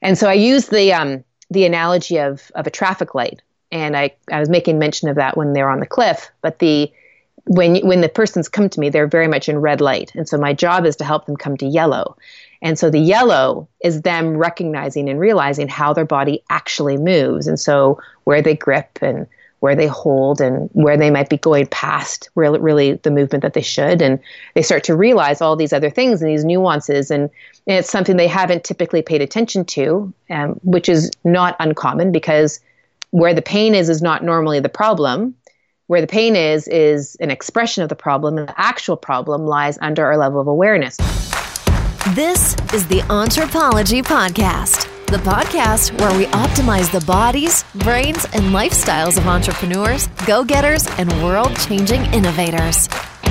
And so I use the analogy of a traffic light. And I was making mention of that when they're on the cliff, but when the persons come to me, they're very much in red light. And so my job is to help them come to yellow. And so the yellow is them recognizing and realizing how their body actually moves. And so where they grip and where they hold and where they might be going past really the movement that they should. And they start to realize all these other things and these nuances. And it's something they haven't typically paid attention to, which is not uncommon, because where the pain is not normally the problem. Where the pain is an expression of the problem, and the actual problem lies under our level of awareness. This is the Anthropology Podcast, the podcast where we optimize the bodies, brains, and lifestyles of entrepreneurs, go-getters, and world-changing innovators.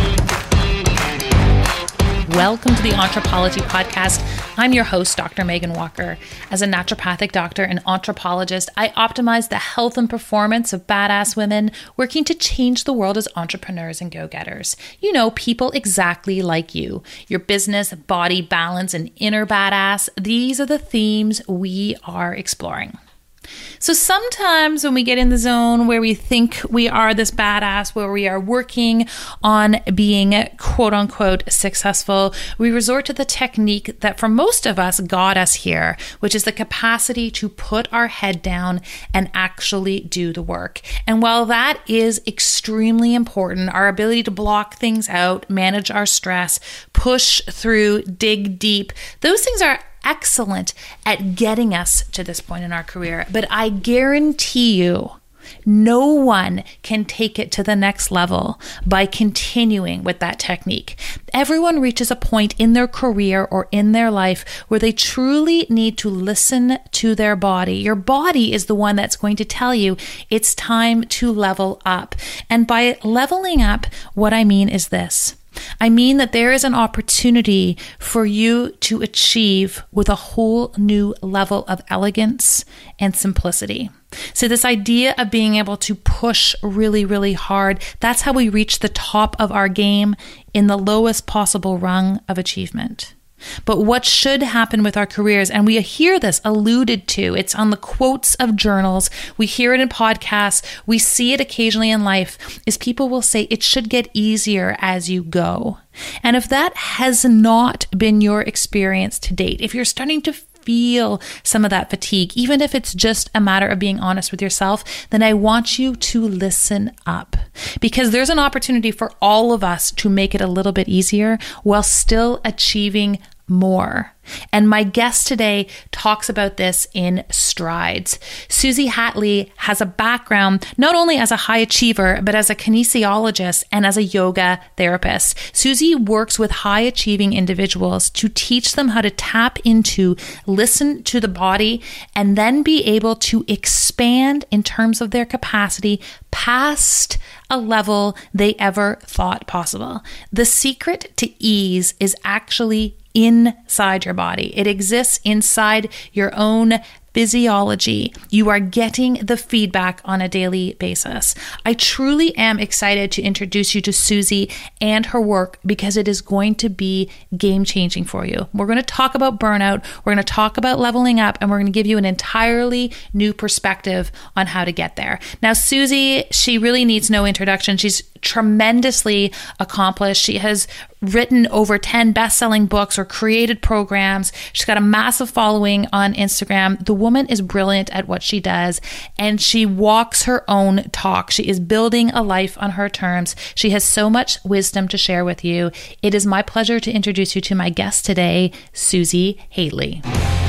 Welcome to the Anthropology Podcast. I'm your host, Dr. Megan Walker. As a naturopathic doctor and anthropologist, I optimize the health and performance of badass women working to change the world as entrepreneurs and go-getters. You know, people exactly like you. Your business, body, balance, and inner badass, these are the themes we are exploring. So sometimes when we get in the zone where we think we are this badass, where we are working on being quote unquote successful, we resort to the technique that for most of us got us here, which is the capacity to put our head down and actually do the work. And while that is extremely important, our ability to block things out, manage our stress, push through, dig deep, those things are excellent at getting us to this point in our career. But I guarantee you, no one can take it to the next level by continuing with that technique. Everyone reaches a point in their career or in their life where they truly need to listen to their body. Your body is the one that's going to tell you it's time to level up. And by leveling up, what I mean is this. I mean that there is an opportunity for you to achieve with a whole new level of elegance and simplicity. So this idea of being able to push really, really hard, that's how we reach the top of our game in the lowest possible rung of achievement. But what should happen with our careers, and we hear this alluded to, it's on the quotes of journals, we hear it in podcasts, we see it occasionally in life, is people will say it should get easier as you go. And if that has not been your experience to date, if you're starting to feel some of that fatigue, even if it's just a matter of being honest with yourself, then I want you to listen up, because there's an opportunity for all of us to make it a little bit easier while still achieving more. And my guest today talks about this in strides. Susie Hatley has a background not only as a high achiever, but as a kinesiologist and as a yoga therapist. Susie works with high achieving individuals to teach them how to tap into, listen to the body, and then be able to expand in terms of their capacity past a level they ever thought possible. The secret to ease is actually inside your body. It exists inside your own physiology. You are getting the feedback on a daily basis. I truly am excited to introduce you to Susie and her work, because it is going to be game-changing for you. We're going to talk about burnout, we're going to talk about leveling up, and we're going to give you an entirely new perspective on how to get there. Now, Susie, she really needs no introduction. She's tremendously accomplished. She has written over 10 best-selling books or created programs. She's got a massive following on Instagram. The woman is brilliant at what she does, and she walks her own talk. She is building a life on her terms. She has so much wisdom to share with you. It is my pleasure to introduce you to my guest today, Susie Hatley.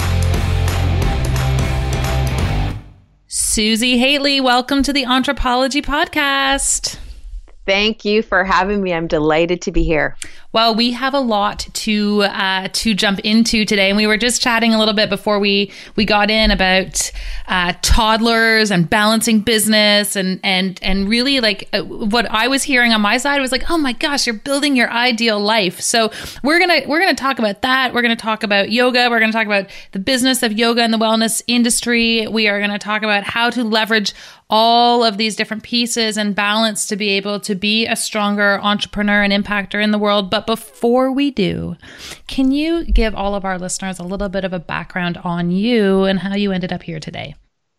Susie Hatley, welcome to the Anthropology Podcast. Thank you for having me. I'm delighted to be here. Well, we have a lot to jump into today, and we were just chatting a little bit before we got in about toddlers and balancing business, and really like what I was hearing on my side was like, oh my gosh, you're building your ideal life. So we're gonna talk about that. We're gonna talk about yoga. We're gonna talk about the business of yoga and the wellness industry. We are gonna talk about how to leverage all of these different pieces and balance to be able to be a stronger entrepreneur and impactor in the world. But before we do, can you give all of our listeners a little bit of a background on you and how you ended up here today?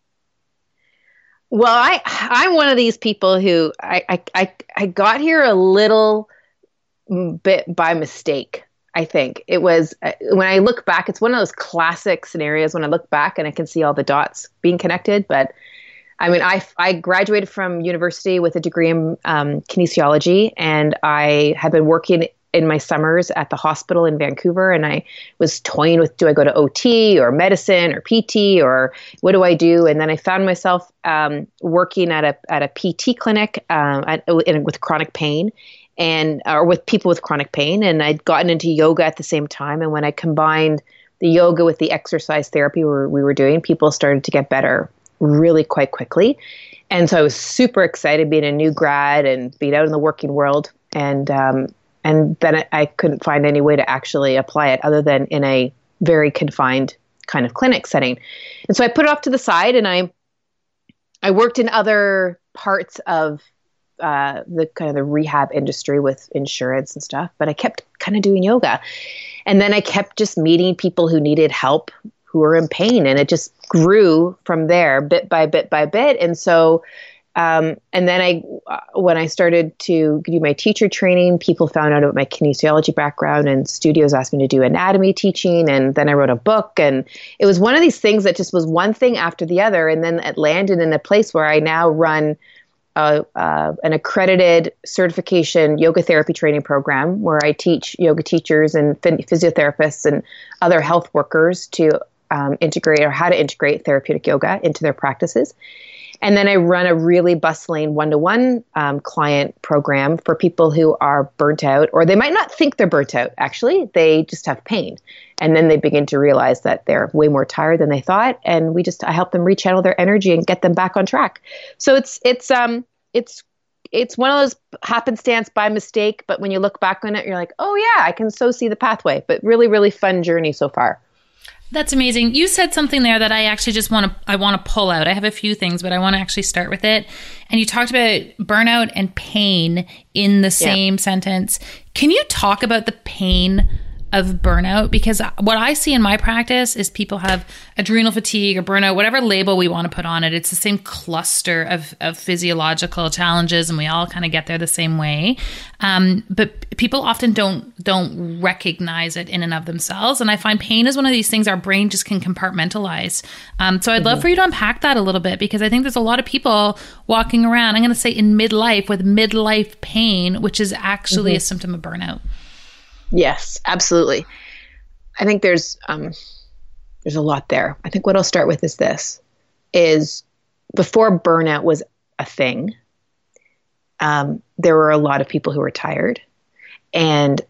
Well, I'm one of these people who I got here a little bit by mistake. I think it was when I look back, it's one of those classic scenarios when I look back and I can see all the dots being connected. But I mean, I graduated from university with a degree in kinesiology, and I had been working in my summers at the hospital in Vancouver, and I was toying with, do I go to OT or medicine or PT or what do I do? And then I found myself working at a PT clinic with chronic pain, or with people with chronic pain. And I'd gotten into yoga at the same time. And when I combined the yoga with the exercise therapy we were doing, people started to get better really quite quickly. And so I was super excited being a new grad and being out in the working world. And then I couldn't find any way to actually apply it other than in a very confined kind of clinic setting. And so I put it off to the side, and I worked in other parts of the kind of the rehab industry with insurance and stuff, but I kept kind of doing yoga. And then I kept just meeting people who needed help, who were in pain, and it just grew from there bit by bit by bit. And so and then when I started to do my teacher training, people found out about my kinesiology background, and studios asked me to do anatomy teaching. And then I wrote a book, and it was one of these things that just was one thing after the other. And then it landed in a place where I now run an accredited certification yoga therapy training program where I teach yoga teachers and physiotherapists and other health workers to integrate, or how to integrate therapeutic yoga into their practices. And then I run a really bustling one-to-one client program for people who are burnt out, or they might not think they're burnt out. Actually, they just have pain. And then they begin to realize that they're way more tired than they thought. And I help them rechannel their energy and get them back on track. So it's one of those happenstance by mistake, but when you look back on it, you're like, oh yeah, I can so see the pathway. But really, really fun journey so far. That's amazing. You said something there that I actually just want to pull out. I have a few things, but I want to actually start with it. And you talked about burnout and pain in the same sentence. Can you talk about the pain of burnout? Because what I see in my practice is people have adrenal fatigue or burnout, whatever label we want to put on it. It's the same cluster of physiological challenges, and we all kind of get there the same way. But people often don't recognize it in and of themselves. And I find pain is one of these things our brain just can compartmentalize. So I'd love for you to unpack that a little bit, because I think there's a lot of people walking around, I'm going to say in midlife, with midlife pain, which is actually a symptom of burnout. Yes, absolutely. I think there's a lot there. I think what I'll start with is before burnout was a thing, there were a lot of people who were tired, and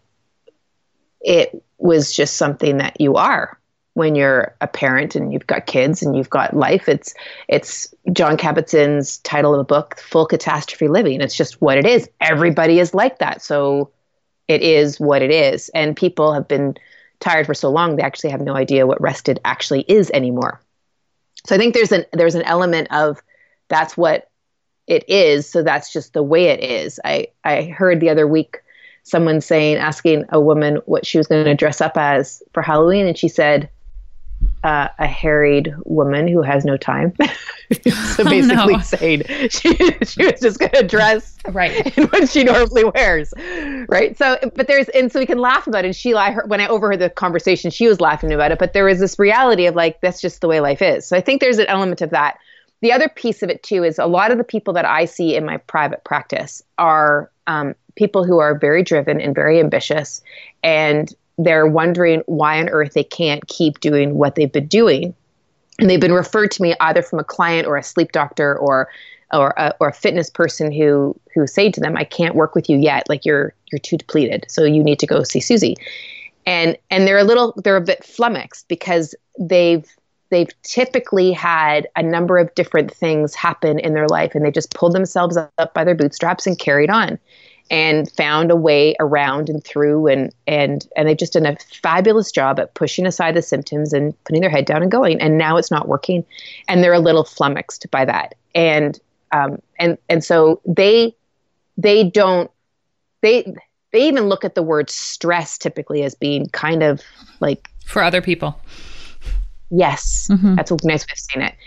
it was just something that you are when you're a parent and you've got kids and you've got life. It's John Kabat-Zinn's title of the book, Full Catastrophe Living. It's just what it is. Everybody is like that. So it is what it is. And people have been tired for so long, they actually have no idea what rested actually is anymore. So I think there's an element of that's what it is. So that's just the way it is. I heard the other week someone asking a woman what she was going to dress up as for Halloween. And she said, a harried woman who has no time. So basically saying she was just going to dress in what she normally wears. Right. So, so we can laugh about it. And when I overheard the conversation, she was laughing about it, but there was this reality of like, that's just the way life is. So I think there's an element of that. The other piece of it too, is a lot of the people that I see in my private practice are people who are very driven and very ambitious, and they're wondering why on earth they can't keep doing what they've been doing. And they've been referred to me either from a client or a sleep doctor or a fitness person who say to them, I can't work with you yet. Like you're too depleted. So you need to go see Susie. And they're a bit flummoxed because they've typically had a number of different things happen in their life, and they just pulled themselves up by their bootstraps and carried on and found a way around and through, and they've just done a fabulous job at pushing aside the symptoms and putting their head down and going. And now it's not working, and they're a little flummoxed by that. And so they they even look at the word stress typically as being kind of like for other people. Yes, that's a nice way of saying it.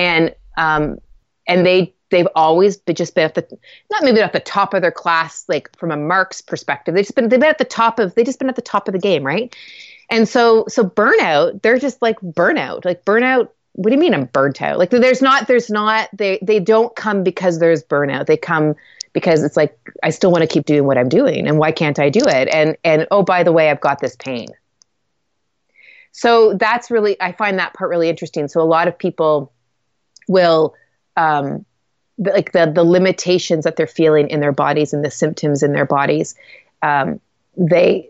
And they've always been at the, not maybe at the top of their class, like from a Marx perspective. They've been at the top of the game, right? And so burnout, they're just like burnout. What do you mean I'm burnt out? Like they don't come because there's burnout. They come because it's like, I still want to keep doing what I'm doing. And why can't I do it? And oh, by the way, I've got this pain. So that's really, I find that part really interesting. So a lot of people will, the limitations that they're feeling in their bodies and the symptoms in their bodies, they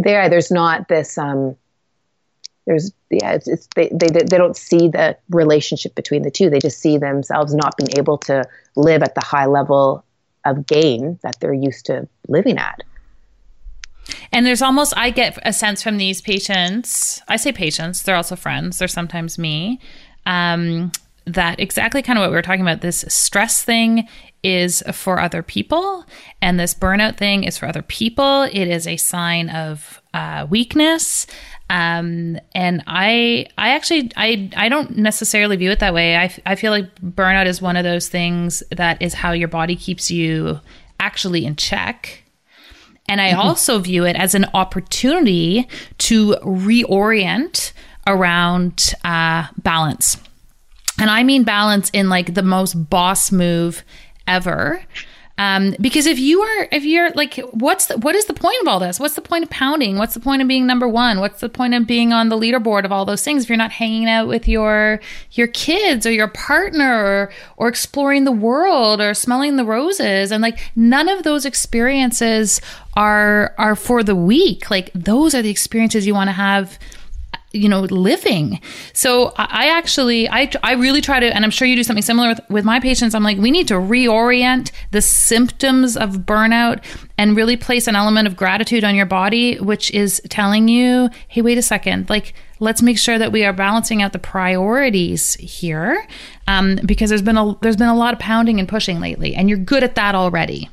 don't see the relationship between the two. They just see themselves not being able to live at the high level of gain that they're used to living at. And there's almost, I get a sense from these patients, I say patients, they're also friends, they're sometimes me, that exactly kind of what we were talking about, this stress thing is for other people, and this burnout thing is for other people. It is a sign of weakness. And I don't necessarily view it that way. I feel like burnout is one of those things that is how your body keeps you actually in check. And I also view it as an opportunity to reorient around balance. And I mean balance in like the most boss move ever. Because if you're like, what is the point of all this? What's the point of pounding? What's the point of being number one? What's the point of being on the leaderboard of all those things if you're not hanging out with your kids or your partner or exploring the world or smelling the roses? And like, none of those experiences are for the weak. Like, those are the experiences you want to have, living. So I really try to, and I'm sure you do something similar with my patients. I'm like, we need to reorient the symptoms of burnout and really place an element of gratitude on your body, which is telling you, hey, wait a second, like, let's make sure that we are balancing out the priorities here. Because there's been a lot of pounding and pushing lately, and you're good at that already.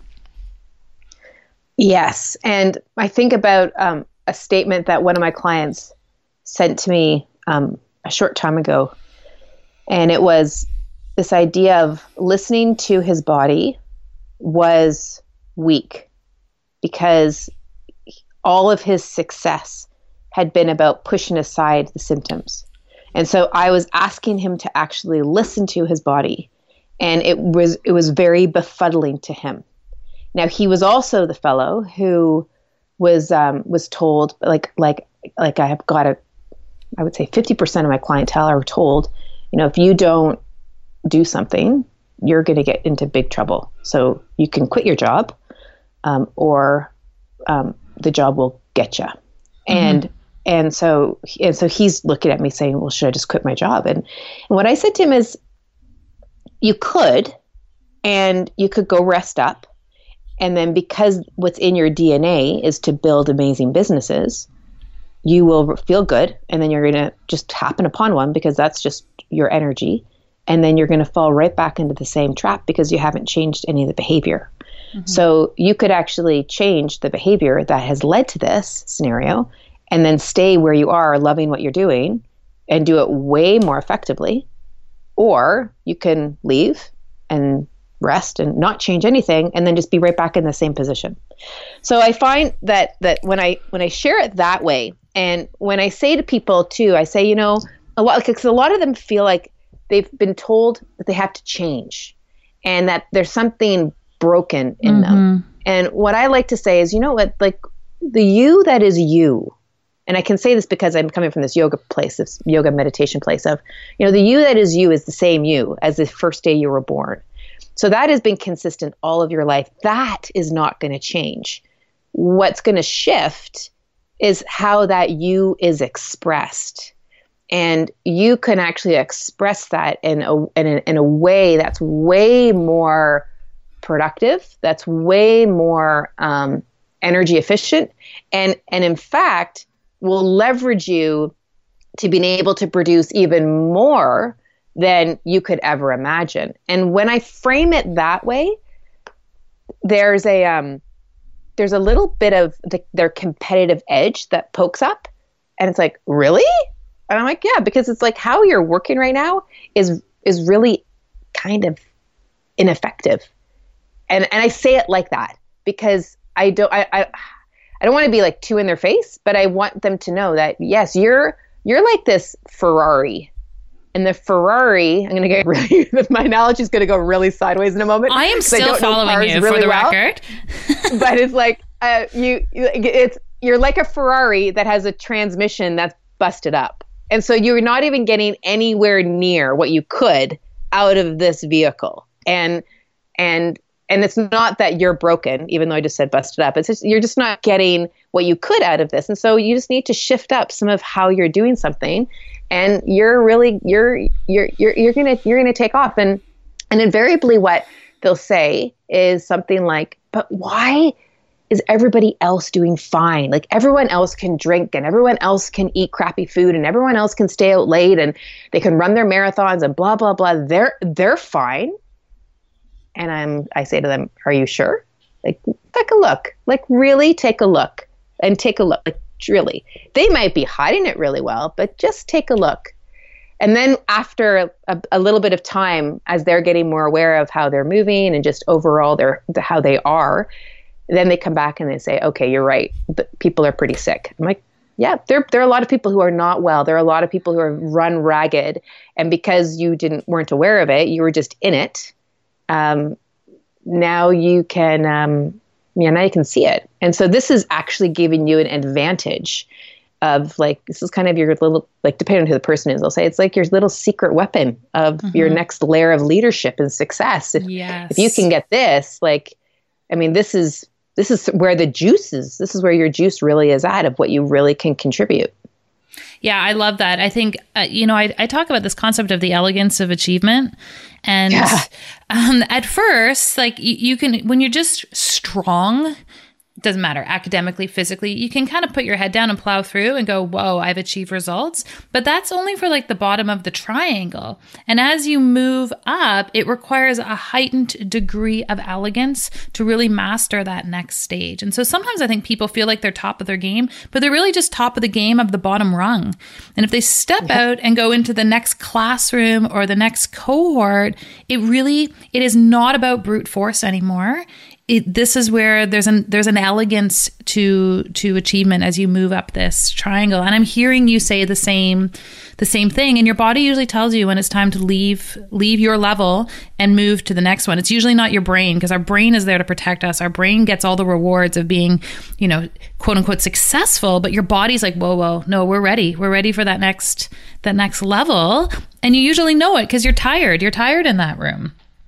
Yes. And I think about a statement that one of my clients sent to me a short time ago. And it was this idea of listening to his body was weak because all of his success had been about pushing aside the symptoms. And so I was asking him to actually listen to his body. And it was very befuddling to him. Now, he was also the fellow who was told, like I have got I would say 50% of my clientele are told, if you don't do something, you're going to get into big trouble. So you can quit your job, or the job will get you. Mm-hmm. And so he's looking at me saying, well, should I just quit my job? And what I said to him is, you could go rest up. And then because what's in your DNA is to build amazing businesses, you will feel good, and then you're going to just happen upon one because that's just your energy. And then you're going to fall right back into the same trap because you haven't changed any of the behavior. Mm-hmm. So you could actually change the behavior that has led to this scenario and then stay where you are, loving what you're doing, and do it way more effectively. Or you can leave and rest and not change anything and then just be right back in the same position. So I find that when I share it that way, and when I say to people too, I say, a lot of them feel like they've been told that they have to change and that there's something broken in them. And what I like to say is, like the you that is you, and I can say this because I'm coming from this yoga place, this yoga meditation place of, the you that is you is the same you as the first day you were born. So that has been consistent all of your life. That is not going to change. What's going to shift is how that you is expressed. And you can actually express that in a way that's way more productive, that's way more energy efficient, and in fact will leverage you to being able to produce even more than you could ever imagine. And when I frame it that way, there's there's a little bit of their competitive edge that pokes up, and it's like, really? And I'm like, yeah, because it's like how you're working right now is really kind of ineffective. And I say it like that because I don't want to be like too in their face, but I want them to know that yes, you're like this Ferrari. And the Ferrari, I'm going to get really, my analogy is going to go really sideways in a moment. I am still following you really for the record. But it's like, you're like a Ferrari that has a transmission that's busted up. And so you're not even getting anywhere near what you could out of this vehicle. And it's not that you're broken, even though I just said busted up. It's just, you're just not getting what you could out of this. And so you just need to shift up some of how you're doing something. And you're gonna take off, and invariably what they'll say is something like, "But why is everybody else doing fine? Like everyone else can drink, and everyone else can eat crappy food, and everyone else can stay out late, and they can run their marathons, and blah blah blah. They're fine." And I say to them, "Are you sure? Like take a look. Like really take a look, and take a look." Like, really, they might be hiding it really well, but just take a look. And then after a little bit of time, as they're getting more aware of how they're moving and just overall how they are, then they come back and they say, okay, you're right. People are pretty sick. I'm like, yeah, there are a lot of people who are not well. There are a lot of people who are run ragged. And because you weren't aware of it, you were just in it. Now you can, now you can see it. And so this is actually giving you an advantage of like, this is kind of your little, like depending on who the person is, I'll say it's like your little secret weapon of your next layer of leadership and success. If you can get this, like, I mean, this is where the juice is. This is where your juice really is at of what you really can contribute. Yeah, I love that. I think, I talk about this concept of the elegance of achievement. And at first, like you can, when you're just strong, doesn't matter, academically, physically, you can kind of put your head down and plow through and go, whoa, I've achieved results. But that's only for like the bottom of the triangle. And as you move up, it requires a heightened degree of elegance to really master that next stage. And so sometimes I think people feel like they're top of their game, but they're really just top of the game of the bottom rung. And if they step out and go into the next classroom or the next cohort, it is not about brute force anymore. This is where there's an elegance to achievement as you move up this triangle. And I'm hearing you say the same thing. And your body usually tells you when it's time to leave your level and move to the next one. It's usually not your brain, because our brain is there to protect us. Our brain gets all the rewards of being, quote unquote successful. But your body's like, whoa, no, we're ready. We're ready for that next level. And you usually know it because you're tired. You're tired in that room.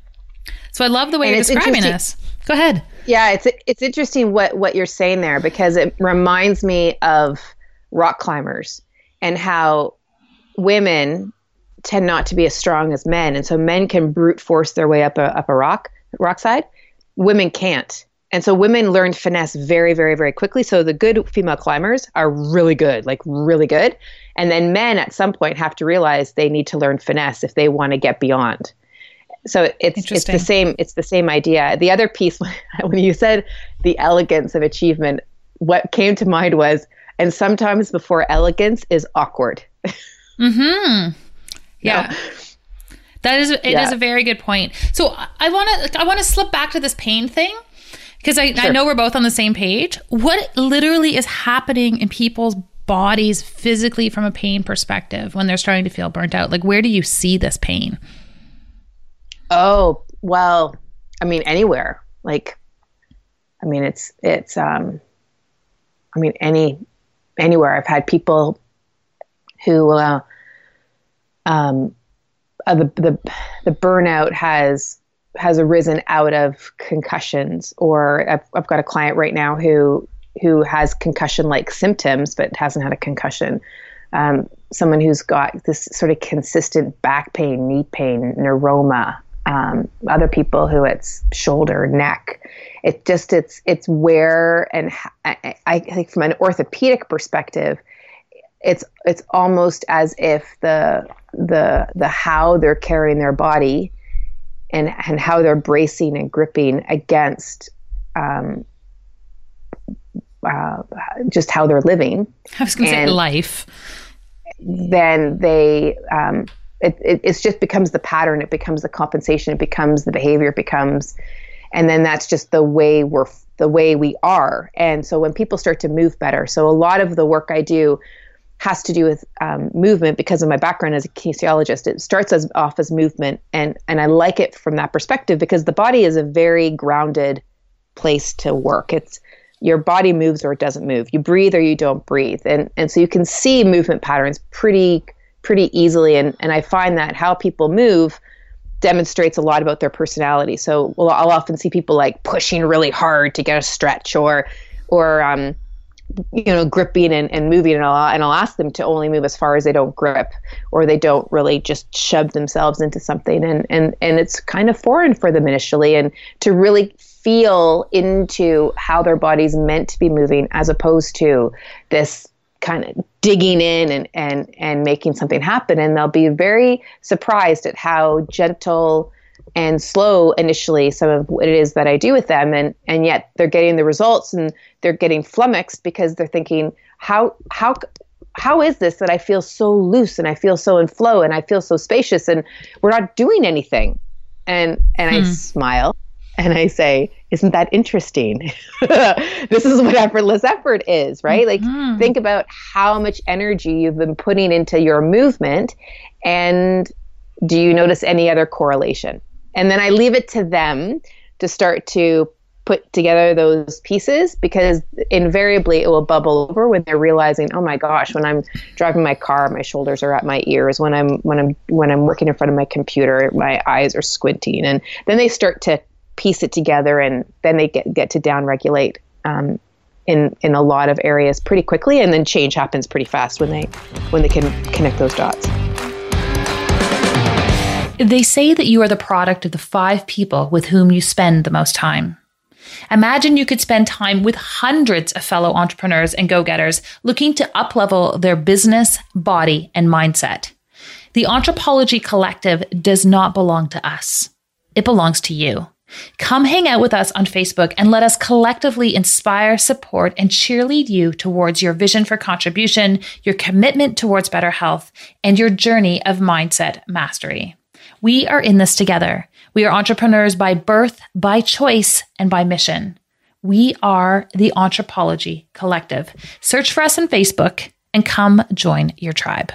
So I love the way you're describing this. Go ahead. Yeah, it's interesting what you're saying there, because it reminds me of rock climbers and how women tend not to be as strong as men. And so men can brute force their way up a rock side. Women can't. And so women learn finesse very, very, very quickly. So the good female climbers are really good, like really good. And then men at some point have to realize they need to learn finesse if they want to get beyond. So it's the same idea. The other piece, when you said the elegance of achievement, what came to mind was, and sometimes before elegance is awkward. Mm-hmm. Yeah. That is, it is a very good point. So I want to slip back to this pain thing, because I know we're both on the same page. What literally is happening in people's bodies physically from a pain perspective when they're starting to feel burnt out? Like, where do you see this pain? Oh, well, I mean, anywhere. Like, I mean, anywhere. I've had people who, the burnout has arisen out of concussions, or I've got a client right now who has concussion-like symptoms, but hasn't had a concussion. Someone who's got this sort of consistent back pain, knee pain, neuroma. Other people who it's shoulder, neck. It's where, and I think from an orthopedic perspective, it's almost as if the how they're carrying their body and how they're bracing and gripping against just how they're living. I was going to say life. Then it just becomes the pattern. It becomes the compensation. It becomes the behavior. And then that's just the way we are. And so when people start to move better, so a lot of the work I do has to do with movement because of my background as a kinesiologist. It starts off as movement, and I like it from that perspective because the body is a very grounded place to work. It's your body moves or it doesn't move. You breathe or you don't breathe, and so you can see movement patterns pretty easily. And I find that how people move demonstrates a lot about their personality. So I'll often see people like pushing really hard to get a stretch, or gripping and moving, and I'll ask them to only move as far as they don't grip, or they don't really just shove themselves into something, and it's kind of foreign for them initially, and to really feel into how their body's meant to be moving as opposed to this kind of digging in and making something happen. And they'll be very surprised at how gentle and slow initially some of what it is that I do with them, and yet they're getting the results, and they're getting flummoxed because they're thinking, how is this that I feel so loose and I feel so in flow and I feel so spacious and we're not doing anything? And I smile and I say, isn't that interesting? This is what effortless effort is, right? Like think about how much energy you've been putting into your movement, and do you notice any other correlation? And then I leave it to them to start to put together those pieces, because invariably it will bubble over when they're realizing, oh my gosh, when I'm driving my car, my shoulders are at my ears. When I'm working in front of my computer, my eyes are squinting. And then they start to piece it together, and then they get to downregulate in a lot of areas pretty quickly, and then change happens pretty fast when they can connect those dots. They say that you are the product of the 5 people with whom you spend the most time. Imagine you could spend time with hundreds of fellow entrepreneurs and go-getters looking to up-level their business, body, and mindset. The Anthropology Collective does not belong to us. It belongs to you. Come hang out with us on Facebook and let us collectively inspire, support, and cheerlead you towards your vision for contribution, your commitment towards better health, and your journey of mindset mastery. We are in this together. We are entrepreneurs by birth, by choice, and by mission. We are the Anthropology Collective. Search for us on Facebook and come join your tribe.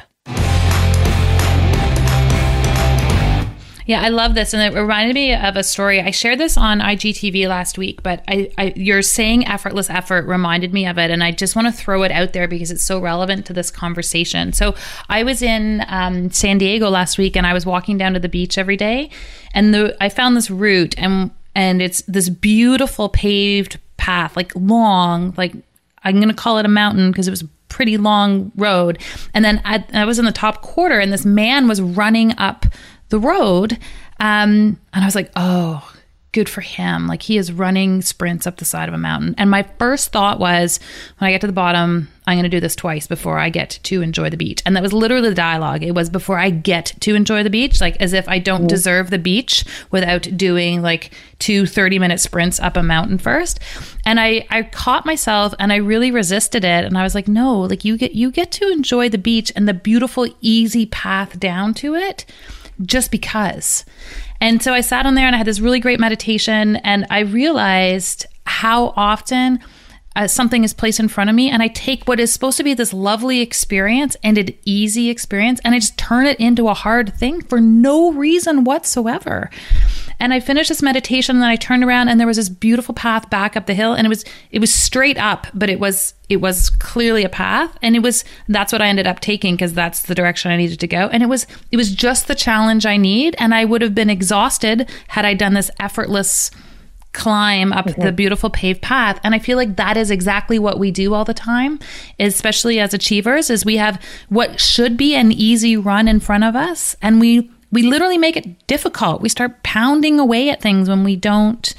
Yeah, I love this. And it reminded me of a story. I shared this on IGTV last week, but you're saying effortless effort reminded me of it. And I just want to throw it out there because it's so relevant to this conversation. So I was in San Diego last week, and I was walking down to the beach every day. And I found this route, and it's this beautiful paved path, like long, like I'm going to call it a mountain because it was a pretty long road. And then I was in the top quarter, and this man was running up the road. And I was like, oh, good for him. Like, he is running sprints up the side of a mountain. And my first thought was, when I get to the bottom, I'm going to do this twice before I get to enjoy the beach. And that was literally the dialogue. It was before I get to enjoy the beach, like as if I don't deserve the beach without doing like 2 30-minute sprints up a mountain first. And I caught myself, and I really resisted it. And I was like, no, like you get to enjoy the beach and the beautiful, easy path down to it just because. And so I sat on there and I had this really great meditation, and I realized how often something is placed in front of me, and I take what is supposed to be this lovely experience and an easy experience, and I just turn it into a hard thing for no reason whatsoever. And I finished this meditation, and then I turned around, and there was this beautiful path back up the hill, and it was straight up, but it was clearly a path, and that's what I ended up taking because that's the direction I needed to go. And it was just the challenge I need, and I would have been exhausted had I done this effortless climb up the beautiful paved path. And I feel like that is exactly what we do all the time, especially as achievers, is we have what should be an easy run in front of us, and we literally make it difficult. We start pounding away at things when we don't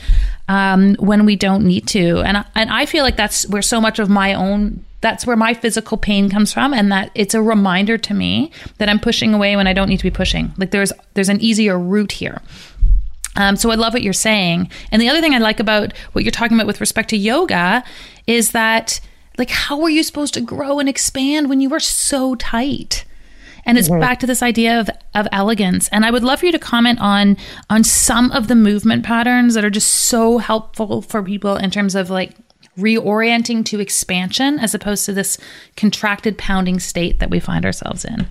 need to. And I feel like that's where so much of that's where my physical pain comes from, and that it's a reminder to me that I'm pushing away when I don't need to be pushing. Like there's an easier route here. So I love what you're saying. And the other thing I like about what you're talking about with respect to yoga is that, like, how were you supposed to grow and expand when you were so tight? And it's back to this idea of elegance. And I would love for you to comment on some of the movement patterns that are just so helpful for people in terms of like reorienting to expansion as opposed to this contracted pounding state that we find ourselves in.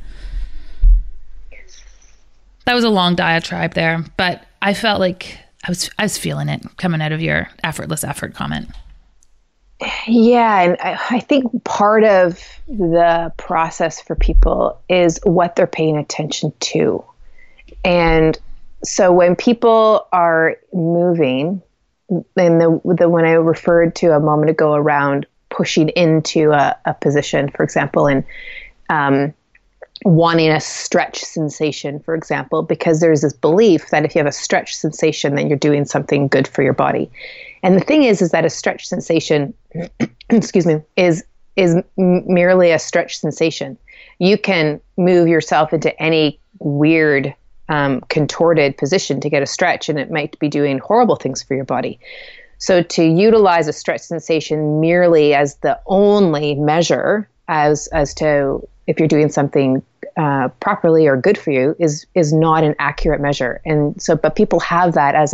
That was a long diatribe there, but I felt like I was feeling it coming out of your effortless effort comment. Yeah, and I think part of the process for people is what they're paying attention to. And so when people are moving, and the when I referred to a moment ago around pushing into a position, for example, and wanting a stretch sensation, for example, because there's this belief that if you have a stretch sensation, then you're doing something good for your body. And the thing is that a stretch sensation, excuse me, is merely a stretch sensation. You can move yourself into any weird, contorted position to get a stretch, and it might be doing horrible things for your body. So to utilize a stretch sensation merely as the only measure as to if you're doing something properly or good for you is not an accurate measure. And so, but people have that as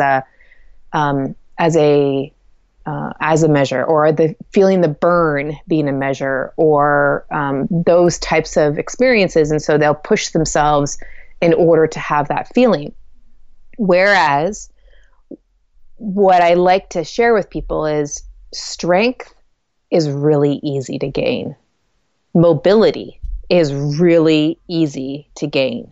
a measure, or the feeling the burn being a measure, or those types of experiences. And so they'll push themselves in order to have that feeling. Whereas what I like to share with people is strength is really easy to gain. Mobility is really easy to gain.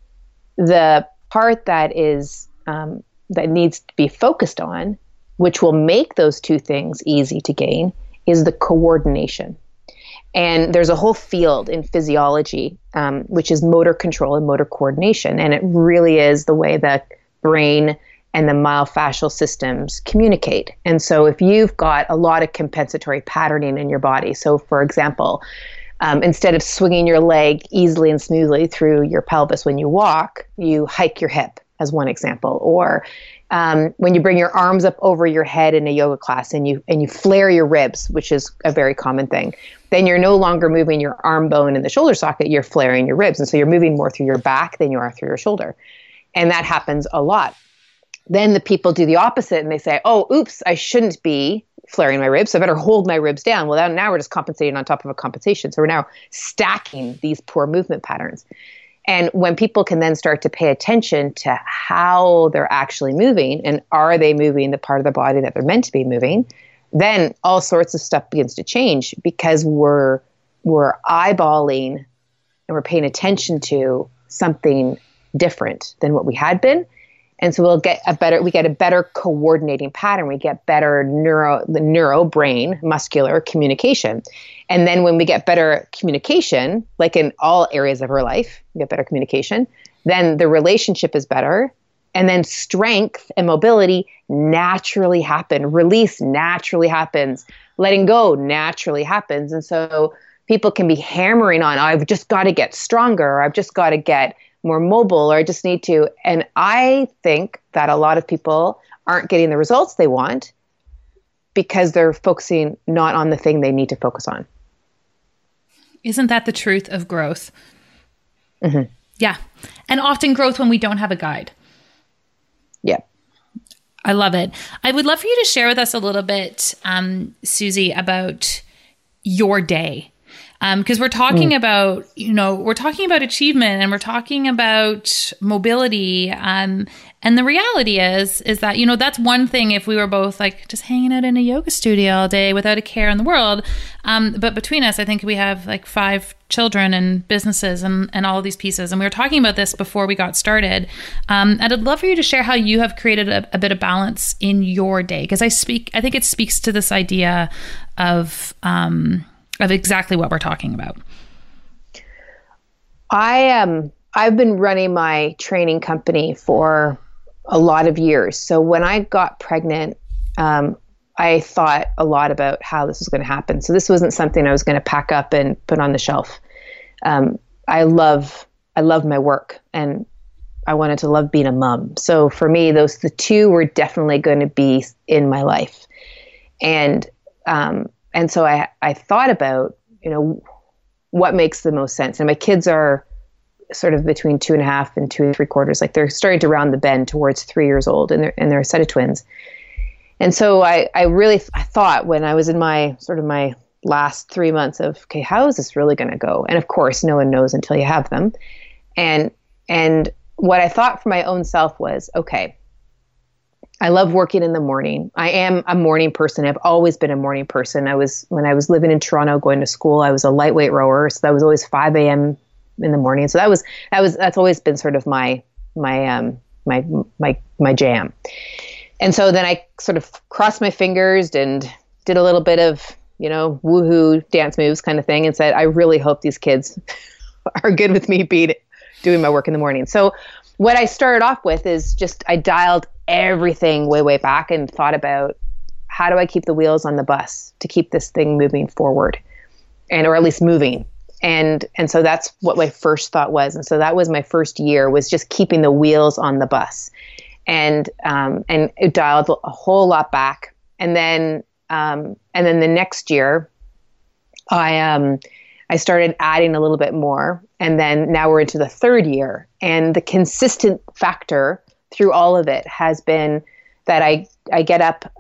The part that is that needs to be focused on, which will make those two things easy to gain, is the coordination. And there's a whole field in physiology, which is motor control and motor coordination. And it really is the way that brain and the myofascial systems communicate. And so if you've got a lot of compensatory patterning in your body, so for example, instead of swinging your leg easily and smoothly through your pelvis when you walk, you hike your hip, as one example. Or when you bring your arms up over your head in a yoga class and you flare your ribs, which is a very common thing, then you're no longer moving your arm bone in the shoulder socket, you're flaring your ribs. And so you're moving more through your back than you are through your shoulder. And that happens a lot. Then the people do the opposite and they say, oh, oops, I shouldn't be flaring my ribs, so I better hold my ribs down. Well, now we're just compensating on top of a compensation. So we're now stacking these poor movement patterns. And when people can then start to pay attention to how they're actually moving, and are they moving the part of the body that they're meant to be moving, then all sorts of stuff begins to change, because we're eyeballing and we're paying attention to something different than what we had been. And so we get a better coordinating pattern. We get better neuro brain muscular communication. And then when we get better communication, like in all areas of our life, we get better communication, then the relationship is better. And then strength and mobility naturally happen. Release naturally happens. Letting go naturally happens. And so people can be hammering on, I've just got to get stronger, or I've just got to get more mobile, or I just need to. And I think that a lot of people aren't getting the results they want because they're focusing not on the thing they need to focus on. Isn't that the truth of growth? Mm-hmm. Yeah. And often growth when we don't have a guide. Yeah. I love it. I would love for you to share with us a little bit, Susie, about your day. Because we're talking about, we're talking about achievement and we're talking about mobility. And the reality is that, that's one thing if we were both like just hanging out in a yoga studio all day without a care in the world. But between us, I think we have like 5 children and businesses and all of these pieces. And we were talking about this before we got started. And I'd love for you to share how you have created a bit of balance in your day. Because I think it speaks to this idea of exactly what we're talking about. I've been running my training company for a lot of years. So when I got pregnant, I thought a lot about how this was going to happen. So this wasn't something I was going to pack up and put on the shelf. I love my work, and I wanted to love being a mom. So for me, the two were definitely going to be in my life. And so I thought about, what makes the most sense. And my kids are sort of between 2.5 and 2 3/4. Like they're starting to round the bend towards 3 years old, and they're a set of twins. And so I thought when I was in my last 3 months of, okay, how is this really going to go? And of course, no one knows until you have them. And what I thought for my own self was, okay, I love working in the morning. I am a morning person. I've always been a morning person. When I was living in Toronto, going to school, I was a lightweight rower. So that was always 5 a.m. in the morning. So that's always been sort of my jam. And so then I sort of crossed my fingers and did a little bit of, woohoo dance moves kind of thing, and said, I really hope these kids are good with me doing my work in the morning. So what I started off with is I dialed everything way back and thought about, how do I keep the wheels on the bus to keep this thing moving forward, or at least moving. And so that's what my first thought was. And so that was my first year, was just keeping the wheels on the bus. And it dialed a whole lot back. And then the next year, I started adding a little bit more. And then now we're into the third year. And the consistent factor through all of it has been that I get up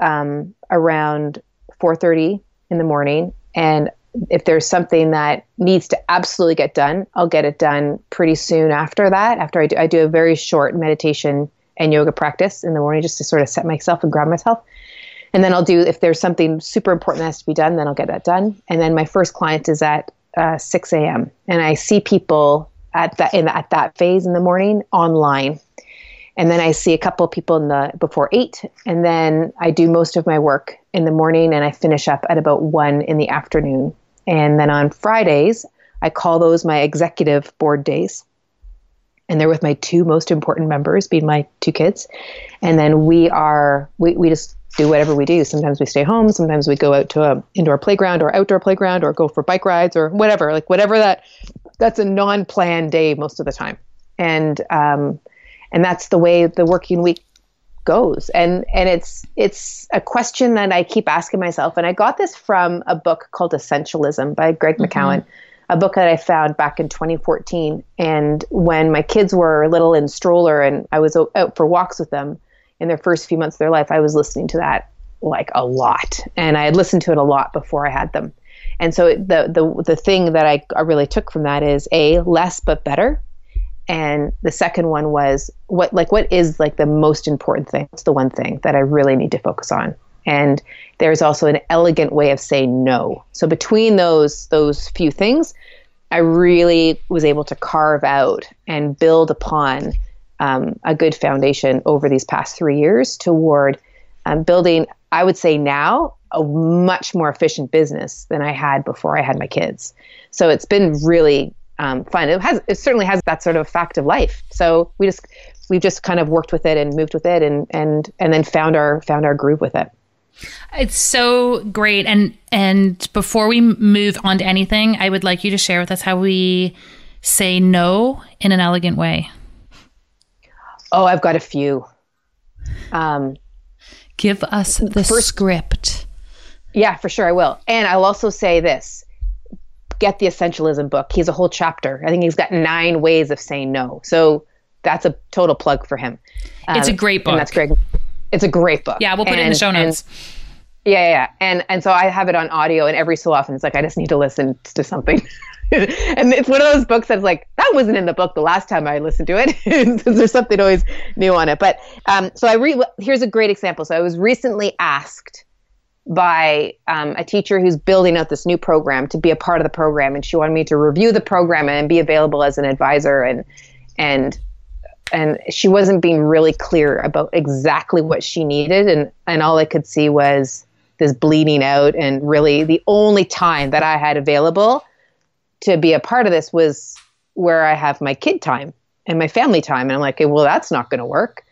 around 4:30 in the morning, and if there's something that needs to absolutely get done, I'll get it done pretty soon after that. After I do a very short meditation and yoga practice in the morning, just to sort of set myself and ground myself. And then if there's something super important that has to be done, then I'll get that done. And then my first client is at 6 a.m. And I see people at that phase in the morning online. And then I see a couple of people before 8. And then I do most of my work in the morning, and I finish up at about 1 in the afternoon. And then on Fridays, I call those my executive board days. And they're with my 2 most important members, being my 2 kids. And then we just do whatever we do. Sometimes we stay home. Sometimes we go out to an indoor playground or outdoor playground, or go for bike rides or whatever, that's a non-planned day most of the time. And that's the way the working week goes. And it's a question that I keep asking myself. And I got this from a book called Essentialism by Greg McKeown, a book that I found back in 2014. And when my kids were little in stroller and I was out for walks with them in their first few months of their life, I was listening to that like a lot. And I had listened to it a lot before I had them. And so the thing that I really took from that is less but better. And the second one was what is like the most important thing? What's the one thing that I really need to focus on? And there's also an elegant way of saying no. So between those few things, I really was able to carve out and build upon a good foundation over these past 3 years toward building, I would say now, a much more efficient business than I had before I had my kids. So it's been really fun. It certainly has that sort of fact of life. So we've just kind of worked with it and moved with it, and then found our groove with it. It's so great. And before we move on to anything, I would like you to share with us how we say no in an elegant way. Oh, I've got a few. Give us the script. Yeah, for sure I will. And I'll also say this. Get the Essentialism book. He has a whole chapter. I think he's got 9 ways of saying no. So that's a total plug for him. It's a great book. And that's Greg. It's a great book. Yeah, we'll put it in the show notes. Yeah. And so I have it on audio, and every so often it's like, I just need to listen to something. And it's one of those books that's like, that wasn't in the book the last time I listened to it. There's something always new on it. But so here's a great example. So I was recently asked by a teacher who's building out this new program to be a part of the program, and she wanted me to review the program and be available as an advisor, and she wasn't being really clear about exactly what she needed, and all I could see was this bleeding out, and really the only time that I had available to be a part of this was where I have my kid time and my family time, and I'm like, well, that's not going to work.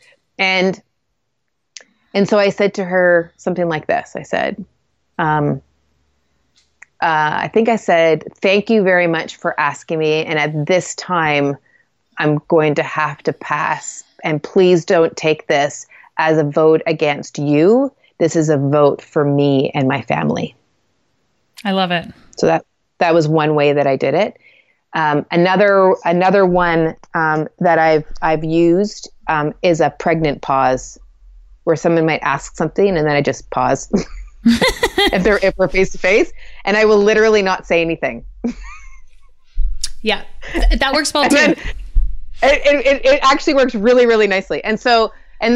And so I said to her something like this. I said, I think I said, thank you very much for asking me. And at this time, I'm going to have to pass. And please don't take this as a vote against you. This is a vote for me and my family. I love it. So that was one way that I did it. Another one that I've used is a pregnant pause, where someone might ask something and then I just pause if we're face to face, and I will literally not say anything. Yeah, that works well too. It actually works really, really nicely. And so,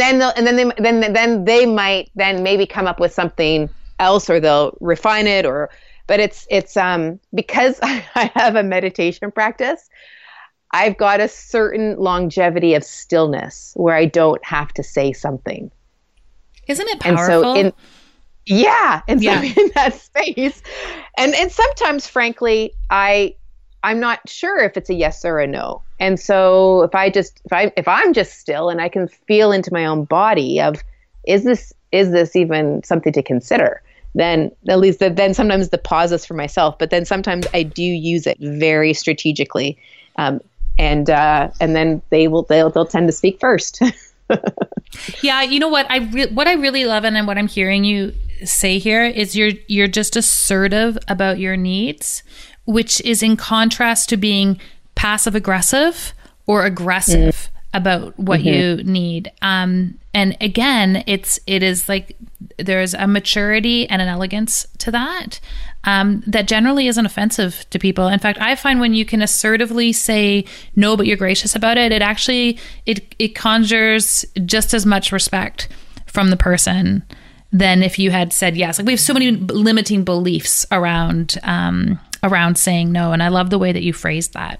then they might then maybe come up with something else, or they'll refine it, but it's because I have a meditation practice, I've got a certain longevity of stillness where I don't have to say something. Isn't it powerful? And so in that space, and sometimes, frankly, I'm not sure if it's a yes or a no. And so if I'm just still and I can feel into my own body of, is this even something to consider? Then at least then sometimes the pause is for myself, but then sometimes I do use it very strategically. And then they'll tend to speak first. Yeah. You know what what I really love, and what I'm hearing you say here, is you're just assertive about your needs, which is in contrast to being passive aggressive or aggressive about what you need. And again, it is like there's a maturity and an elegance to that that generally isn't offensive to people. In fact, I find when you can assertively say no, but you're gracious about it, it actually it conjures just as much respect from the person than if you had said yes. Like, we have so many limiting beliefs around saying no, and I love the way that you phrased that.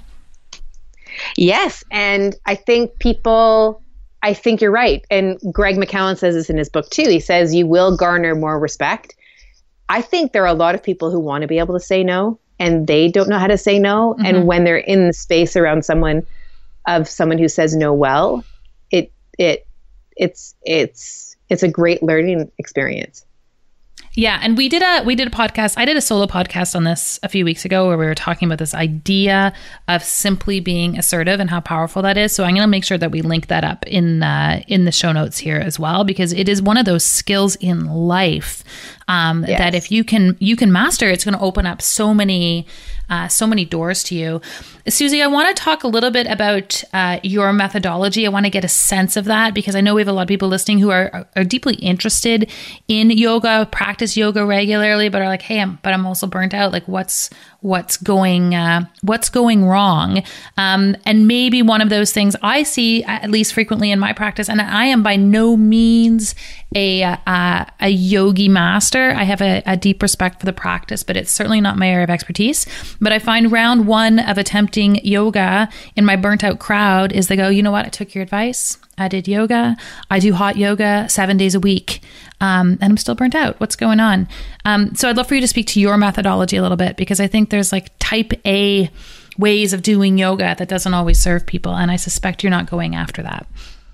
Yes, and I think you're right. And Greg McKeown says this in his book too. He says you will garner more respect. I think there are a lot of people who want to be able to say no, and they don't know how to say no. Mm-hmm. And when they're in the space around someone who says no well, it's a great learning experience. Yeah. And we did a podcast. I did a solo podcast on this a few weeks ago where we were talking about this idea of simply being assertive and how powerful that is. So I'm going to make sure that we link that up in the show notes here as well, because it is one of those skills in life that if you can master, it's going to open up so many doors to you. Susie, I want to talk a little bit about your methodology. I want to get a sense of that, because I know we have a lot of people listening who are deeply interested in yoga, practice yoga regularly, but are like, hey, I'm also burnt out. Like, what's going wrong? And maybe one of those things I see at least frequently in my practice, and I am by no means a yogi master. I have a deep respect for the practice, but it's certainly not my area of expertise. But I find round one of attempting yoga in my burnt out crowd is they go, you know what? I took your advice. I did yoga. I do hot yoga 7 days a week. And I'm still burnt out. What's going on? So I'd love for you to speak to your methodology a little bit, because I think there's like type A ways of doing yoga that doesn't always serve people. And I suspect you're not going after that.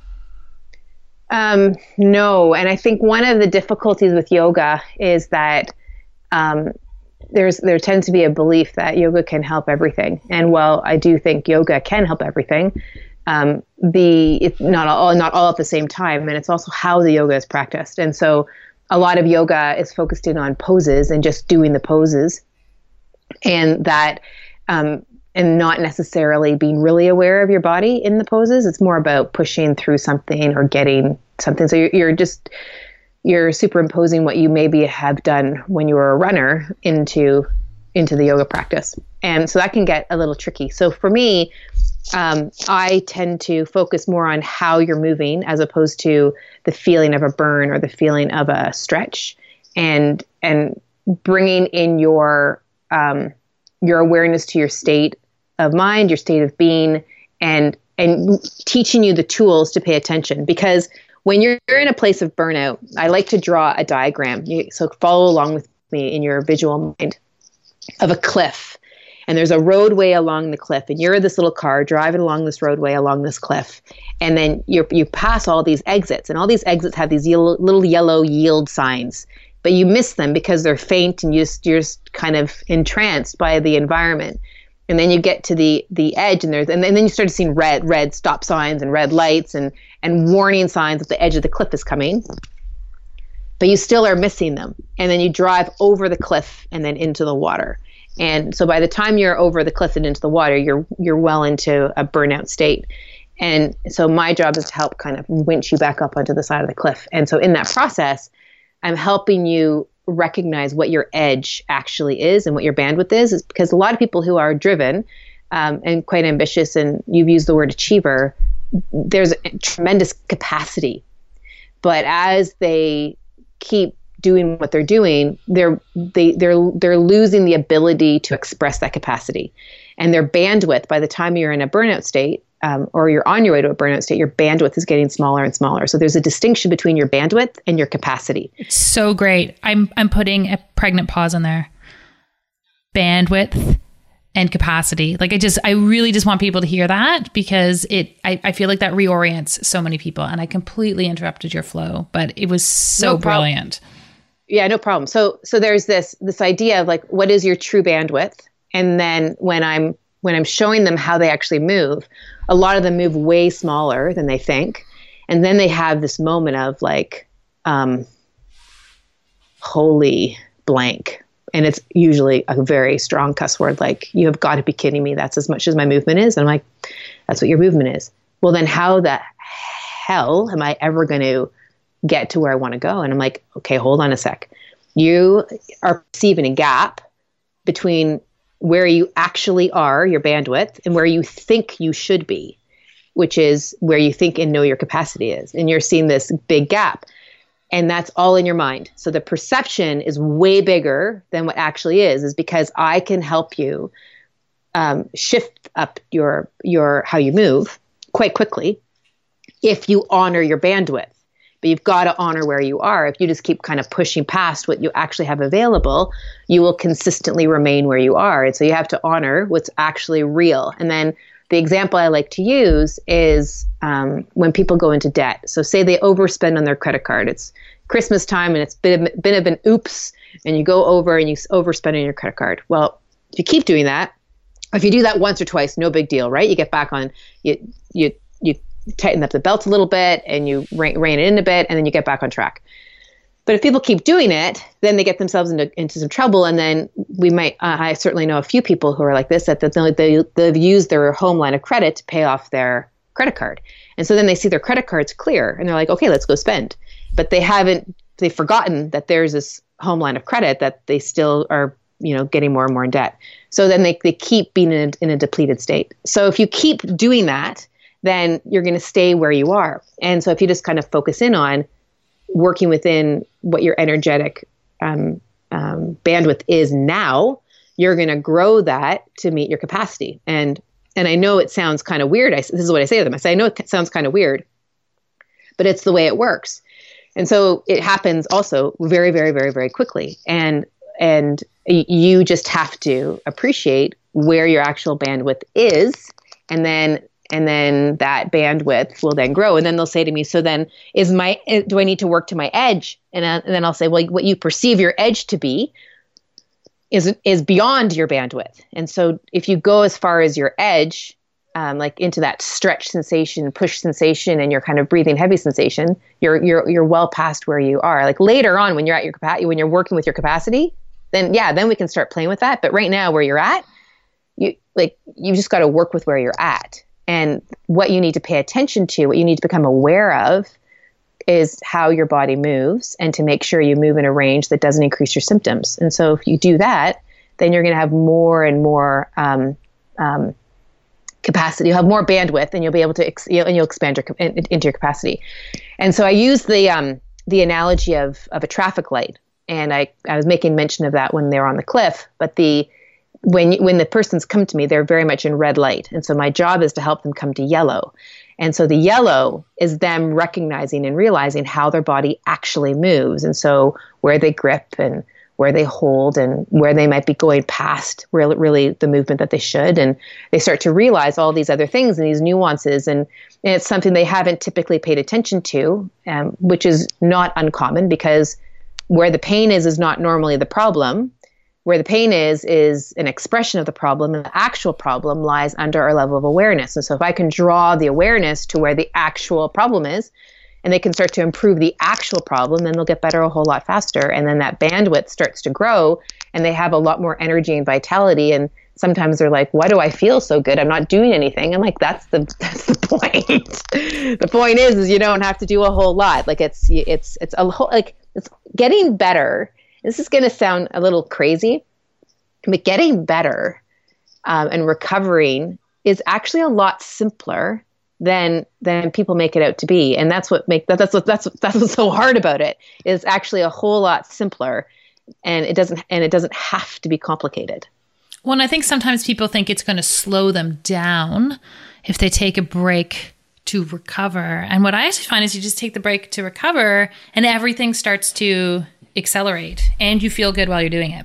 No. And I think one of the difficulties with yoga is that there tends to be a belief that yoga can help everything. And while I do think yoga can help everything, it's not all at the same time. And it's also how the yoga is practiced. And so a lot of yoga is focused in on poses and just doing the poses, and that, and not necessarily being really aware of your body in the poses. It's more about pushing through something or getting something. So you're superimposing what you maybe have done when you were a runner into the yoga practice. And so that can get a little tricky. So for me, I tend to focus more on how you're moving as opposed to the feeling of a burn or the feeling of a stretch, and bringing in your awareness to your state of mind, your state of being, and teaching you the tools to pay attention. Because when you're in a place of burnout, I like to draw a diagram. So follow along with me in your visual mind of a cliff. And there's a roadway along the cliff, and you're this little car driving along this roadway along this cliff. And then you pass all these exits, and all these exits have these little yellow yield signs, but you miss them because they're faint and you're just kind of entranced by the environment. And then you get to the edge, and then you start seeing red stop signs and red lights and warning signs that the edge of the cliff is coming. But you still are missing them. And then you drive over the cliff and then into the water. And so by the time you're over the cliff and into the water, you're well into a burnout state. And so my job is to help kind of winch you back up onto the side of the cliff. And so in that process, I'm helping you recognize what your edge actually is and what your bandwidth is because a lot of people who are driven and quite ambitious, and you've used the word achiever, there's a tremendous capacity. But as they keep doing what they're doing, they're losing the ability to express that capacity. And their bandwidth, by the time you're in a burnout state, or you're on your way to a burnout state, your bandwidth is getting smaller and smaller. So there's a distinction between your bandwidth and your capacity. It's so great. I'm putting a pregnant pause in there. Bandwidth and capacity. Like I really just want people to hear that because I feel like that reorients so many people, and I completely interrupted your flow, but it was so brilliant. Yeah, no problem. So there's this idea of like, what is your true bandwidth? And then when I'm showing them how they actually move, a lot of them move way smaller than they think. And then they have this moment of like, holy blank. And it's usually a very strong cuss word, like, you have got to be kidding me. That's as much as my movement is. And I'm like, that's what your movement is. Well, then how the hell am I ever going to get to where I want to go? And I'm like, okay, hold on a sec. You are perceiving a gap between where you actually are, your bandwidth, and where you think you should be, which is where you think and know your capacity is. And you're seeing this big gap. And that's all in your mind. So the perception is way bigger than what actually is because I can help you shift up your how you move quite quickly if you honor your bandwidth. But you've got to honor where you are. If you just keep kind of pushing past what you actually have available, you will consistently remain where you are. And so you have to honor what's actually real. And then the example I like to use is when people go into debt. So say they overspend on their credit card. It's Christmas time and it's been an oops, and you go over and you overspend on your credit card. Well, if you keep doing that, if you do that once or twice, no big deal, right? You get back on, you tighten up the belt a little bit and you rein it in a bit, and then you get back on track. But if people keep doing it, then they get themselves into some trouble. And then we might, I certainly know a few people who are like this, that they've used their home line of credit to pay off their credit card. And so then they see their credit cards clear and they're like, okay, let's go spend. But they've forgotten that there's this home line of credit that they still are, getting more and more in debt. So then they keep being in a depleted state. So if you keep doing that, then you're going to stay where you are. And so if you just kind of focus in on working within what your energetic bandwidth is now, you're going to grow that to meet your capacity. And I know it sounds kind of weird. This is what I say to them. I say, I know it sounds kind of weird, but it's the way it works. And so it happens also very, very, very, very quickly. And you just have to appreciate where your actual bandwidth is, and then that bandwidth will then grow. And then they'll say to me, so then do I need to work to my edge? And then I'll say, well, what you perceive your edge to be is beyond your bandwidth. And so if you go as far as your edge, like into that stretch sensation, push sensation, and you're kind of breathing heavy sensation, you're well past where you are. Like later on, when you're at your capacity, when you're working with your capacity, then we can start playing with that. But right now, where you're at, you just got to work with where you're at. And what you need to pay attention to, what you need to become aware of, is how your body moves, and to make sure you move in a range that doesn't increase your symptoms. And so if you do that, then you're going to have more and more capacity. You'll have more bandwidth, and you'll be able to and you'll expand into your capacity. And so I use the analogy of a traffic light, and I was making mention of that when they were on the cliff. But when the persons come to me, they're very much in red light. And so my job is to help them come to yellow. And so the yellow is them recognizing and realizing how their body actually moves. And so where they grip and where they hold and where they might be going past really the movement that they should. And they start to realize all these other things and these nuances. And it's something they haven't typically paid attention to, which is not uncommon, because where the pain is not normally the problem. Where the pain is an expression of the problem, and the actual problem lies under our level of awareness. And so if I can draw the awareness to where the actual problem is, and they can start to improve the actual problem, then they'll get better a whole lot faster. And then that bandwidth starts to grow, and they have a lot more energy and vitality. And sometimes they're like, why do I feel so good? I'm not doing anything. I'm like, that's the point. The point is you don't have to do a whole lot. Like it's a whole, like it's getting better. This is going to sound a little crazy, but getting better and recovering is actually a lot simpler than people make it out to be. And that's what's so hard about it, is actually a whole lot simpler, and it doesn't have to be complicated. Well, and I think sometimes people think it's going to slow them down if they take a break to recover. And what I actually find is you just take the break to recover and everything starts to accelerate and you feel good while you're doing it.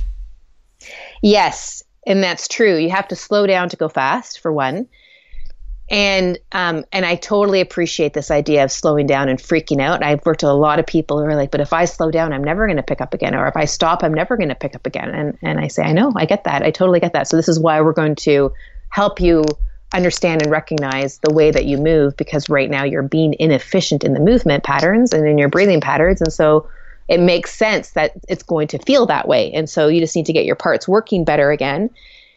Yes, and that's true. You have to slow down to go fast, for one. And I totally appreciate this idea of slowing down and freaking out. I've worked with a lot of people who are like, but if I slow down, I'm never going to pick up again. Or if I stop, I'm never going to pick up again. And I say, I know, I get that. I totally get that. So this is why we're going to help you understand and recognize the way that you move, because right now you're being inefficient in the movement patterns and in your breathing patterns. And so it makes sense that it's going to feel that way. And so you just need to get your parts working better again.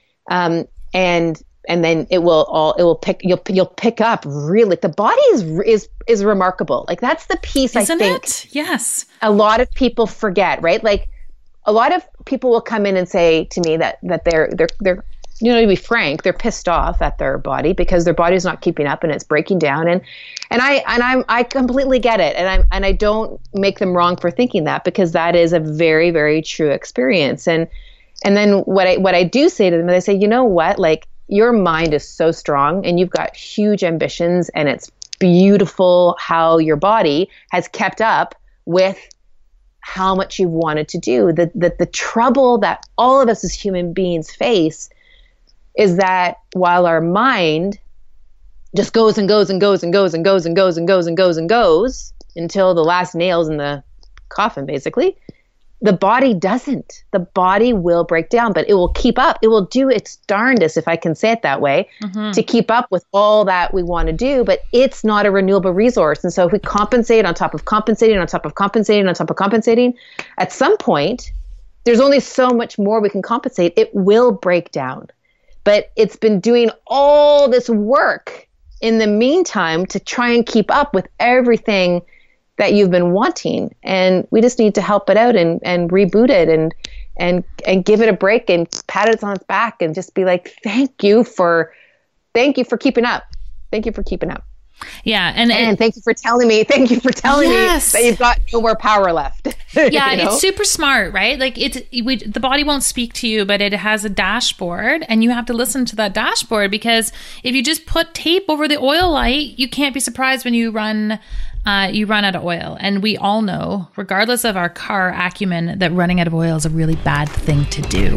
And then you'll pick up really. The body is remarkable. Like that's the piece Isn't I think it? Yes. a lot of people forget, right? Like a lot of people will come in and say to me that they're to be frank, they're pissed off at their body because their body's not keeping up and it's breaking down. And I completely get it. And I don't make them wrong for thinking that, because that is a very, very true experience. And then what I do say to them is I say, you know what, like, your mind is so strong and you've got huge ambitions, and it's beautiful how your body has kept up with how much you've wanted to do. The trouble that all of us as human beings face is that while our mind just goes and goes and goes and goes and goes and goes and goes and goes and goes until the last nail's in the coffin, basically, the body doesn't. The body will break down, but it will keep up. It will do its darndest, if I can say it that way, to keep up with all that we want to do, but it's not a renewable resource. And so if we compensate on top of compensating, on top of compensating, on top of compensating, at some point, there's only so much more we can compensate. It will break down. But it's been doing all this work in the meantime to try and keep up with everything that you've been wanting. And we just need to help it out and reboot it and give it a break and pat it on its back and just be like, thank you for keeping up. Thank you for keeping up. Yeah. And thank you for telling me that you've got no more power left. Yeah. It's super smart, right? Like the body won't speak to you, but it has a dashboard and you have to listen to that dashboard, because if you just put tape over the oil light, you can't be surprised when you run out of oil. And we all know, regardless of our car acumen, that running out of oil is a really bad thing to do.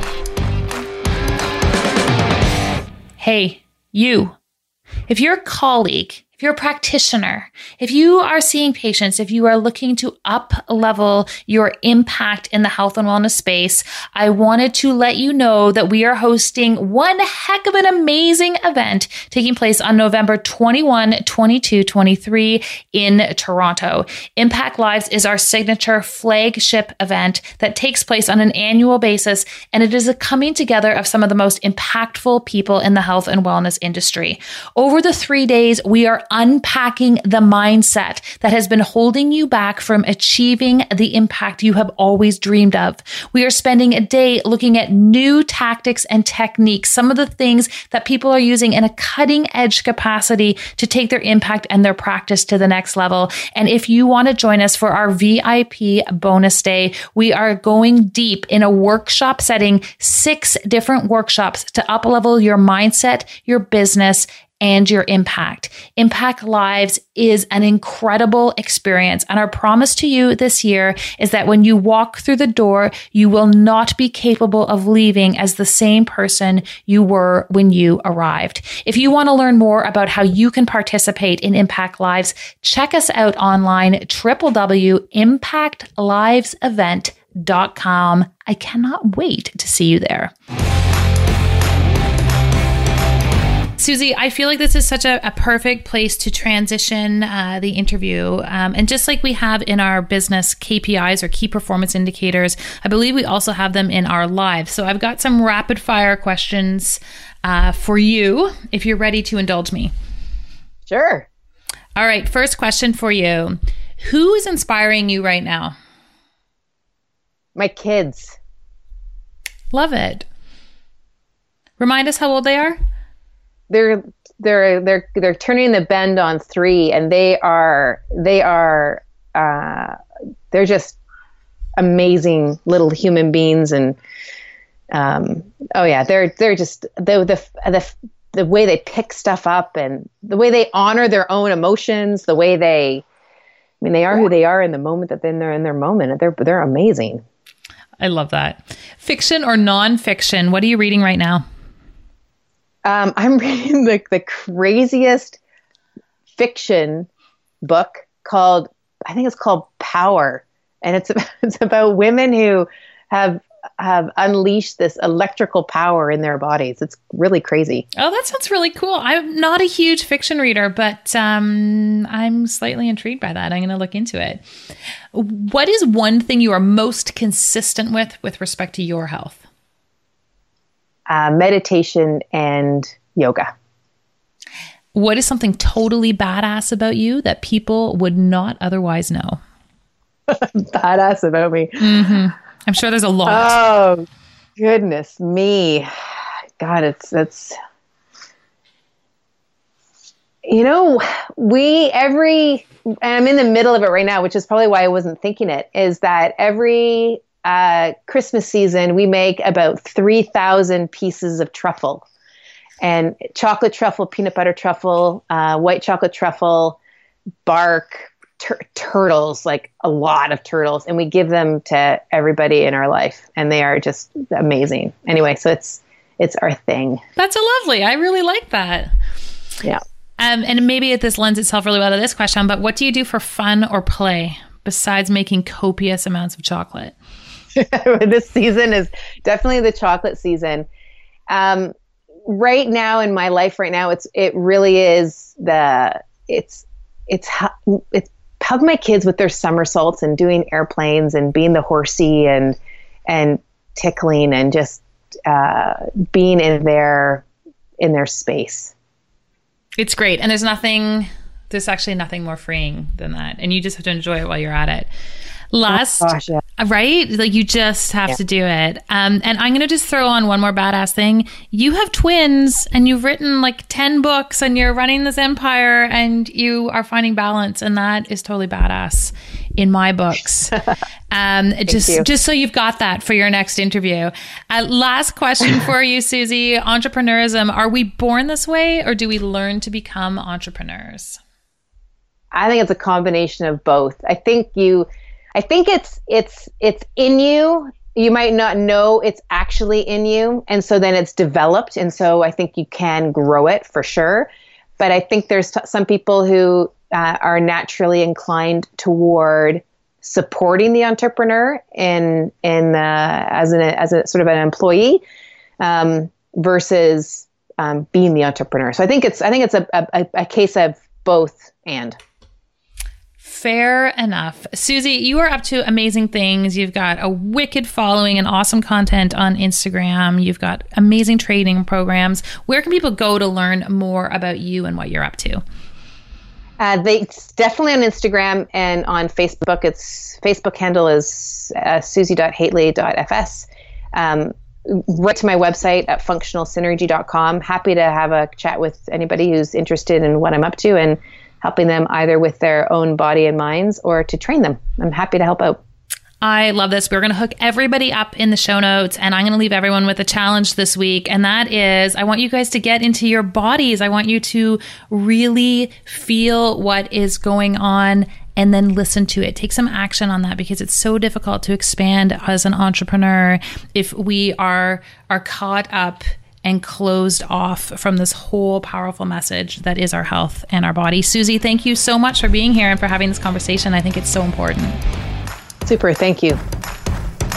Hey, you. If you're a colleague, if you're a practitioner, if you are seeing patients, if you are looking to up-level your impact in the health and wellness space, I wanted to let you know that we are hosting one heck of an amazing event taking place on November 21, 22, 23 in Toronto. Impact Lives is our signature flagship event that takes place on an annual basis, and it is a coming together of some of the most impactful people in the health and wellness industry. Over the 3 days, we are unpacking the mindset that has been holding you back from achieving the impact you have always dreamed of. We are spending a day looking at new tactics and techniques, some of the things that people are using in a cutting edge capacity to take their impact and their practice to the next level. And if you want to join us for our VIP bonus day, we are going deep in a workshop setting, 6 different workshops to up-level your mindset, your business, and your impact. Impact Lives is an incredible experience. And our promise to you this year is that when you walk through the door, you will not be capable of leaving as the same person you were when you arrived. If you want to learn more about how you can participate in Impact Lives, check us out online, www.impactlivesevent.com. susiedothately.com. I cannot wait to see you there. Susie, I feel like this is such a perfect place to transition the interview. And just like we have in our business KPIs or key performance indicators, I believe we also have them in our lives. So I've got some rapid fire questions for you, if you're ready to indulge me. Sure. All right. First question for you. Who is inspiring you right now? My kids. Love it. Remind us how old they are. They're turning the bend on 3, and they're just amazing little human beings. And they're just the way they pick stuff up and the way they honor their own emotions, the way they are who they are in the moment that then they're in their moment. They're amazing. I love that. Fiction or nonfiction? What are you reading right now? I'm reading the craziest fiction book called Power. And it's about women who have unleashed this electrical power in their bodies. It's really crazy. Oh, that sounds really cool. I'm not a huge fiction reader, but I'm slightly intrigued by that. I'm going to look into it. What is one thing you are most consistent with respect to your health? Meditation and yoga. What is something totally badass about you that people would not otherwise know? Badass about me. Mm-hmm. I'm sure there's a lot. Oh, goodness me. God, it's and I'm in the middle of it right now, which is probably why I wasn't thinking it, is that every Christmas season, we make about 3,000 pieces of truffle, and chocolate truffle, peanut butter truffle, white chocolate truffle, bark, turtles, like a lot of turtles. And we give them to everybody in our life, and they are just amazing. Anyway, so it's our thing. That's lovely. I really like that. Yeah. And maybe this lends itself really well to this question, but what do you do for fun or play besides making copious amounts of chocolate? This season is definitely the chocolate season. Right now in my life right now, it really is it's helping my kids with their somersaults and doing airplanes and being the horsey and tickling and just being in their space. It's great. And there's actually nothing more freeing than that. And you just have to enjoy it while you're at it. Right? Like you just have to do it. And I'm going to just throw on one more badass thing. You have twins and you've written like 10 books and you're running this empire and you are finding balance. And that is totally badass in my books. Just so you've got that for your next interview. Last question for you, Susie. Entrepreneurism. Are we born this way or do we learn to become entrepreneurs? I think it's a combination of both. I think it's in you. You might not know it's actually in you. And so then it's developed. And so I think you can grow it for sure. But I think there's some people who are naturally inclined toward supporting the entrepreneur as a sort of an employee versus being the entrepreneur. So I think it's a case of both and. Fair enough. Susie, you are up to amazing things. You've got a wicked following and awesome content on Instagram. You've got amazing training programs. Where can people go to learn more about you and what you're up to? It's definitely on Instagram and on Facebook. Its Facebook handle is susie.haitley.fs. Right to my website at functionalsynergy.com. Happy to have a chat with anybody who's interested in what I'm up to and helping them either with their own body and minds or to train them. I'm happy to help out. I love this. We're going to hook everybody up in the show notes, and I'm going to leave everyone with a challenge this week. And that is, I want you guys to get into your bodies. I want you to really feel what is going on and then listen to it. Take some action on that because it's so difficult to expand as an entrepreneur if we are caught up and closed off from this whole powerful message that is our health and our body. Susie, thank you so much for being here and for having this conversation. I think it's so important. Super. Thank you.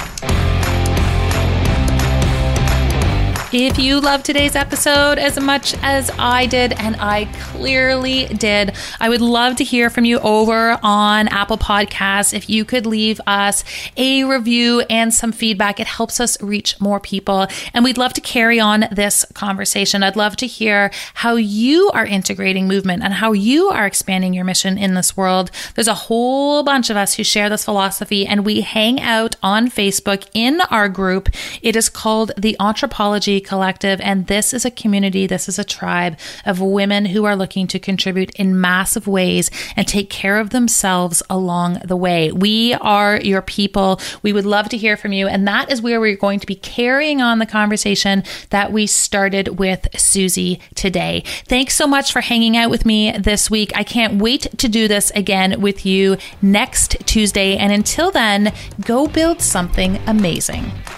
If you loved today's episode as much as I did, and I clearly did, I would love to hear from you over on Apple Podcasts. If you could leave us a review and some feedback, it helps us reach more people. And we'd love to carry on this conversation. I'd love to hear how you are integrating movement and how you are expanding your mission in this world. There's a whole bunch of us who share this philosophy, and we hang out on Facebook in our group. It is called the Anthropology Collective, and this is a community, this is a tribe of women who are looking to contribute in massive ways and take care of themselves along the way. We are your people. We would love to hear from you, and that is where we're going to be carrying on the conversation that we started with Susie today. Thanks so much for hanging out with me this week. I can't wait to do this again with you next Tuesday, and until then, go build something amazing.